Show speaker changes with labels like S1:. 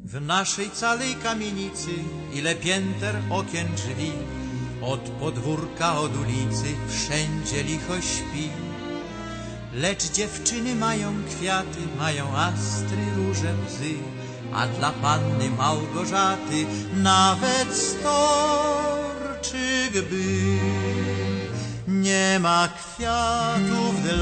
S1: W naszej całej kamienicy ile pięter, okien, drzwi, od podwórka, od ulicy, wszędzie licho śpi. Lecz dziewczyny mają kwiaty, mają astry, róże, łzy, a dla panny Małgorzaty nawet storczyk by. Nie ma kwiatów dla